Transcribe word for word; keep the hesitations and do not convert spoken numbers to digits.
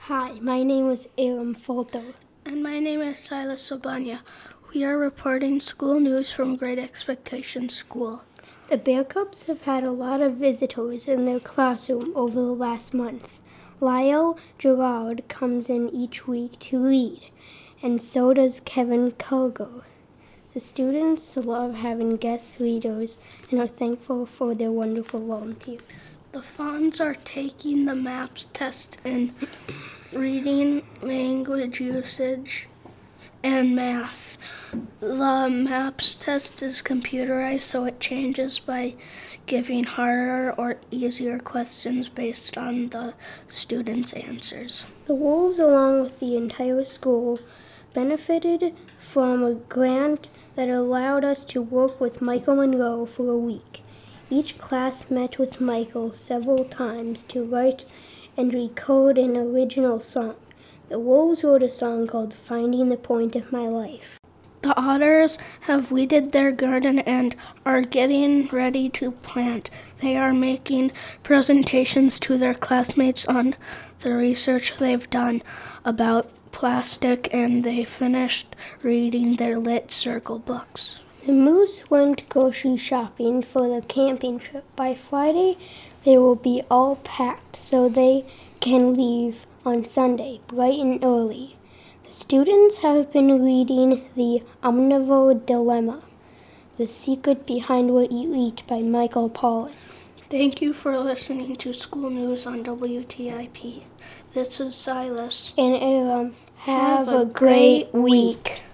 Hi, my name is Aram Folto. And my name is Silas Sobanya. We are reporting school news from Great Expectations School. The Bear Cubs have had a lot of visitors in their classroom over the last month. Lyle Gerard comes in each week to read, and so does Kevin Culgo. The students love having guest readers and are thankful for their wonderful volunteers. The Fawns are taking the MAPS test in reading, language usage, and math. The MAPS test is computerized, so it changes by giving harder or easier questions based on the students' answers. The Wolves, along with the entire school, benefited from a grant that allowed us to work with Michael Monroe for a week. Each class met with Michael several times to write and record an original song. The Wolves wrote a song called Finding the Point of My Life. The Otters have weeded their garden and are getting ready to plant. They are making presentations to their classmates on the research they've done about plastic, and they finished reading their Lit Circle books. The Moose went grocery shopping for the camping trip. By Friday, they will be all packed so they can leave on Sunday, bright and early. The students have been reading The Omnivore Dilemma, The Secret Behind What You Eat by Michael Pollan. Thank you for listening to School News on W T I P. This is Silas. And Aram, have, have a great week. week.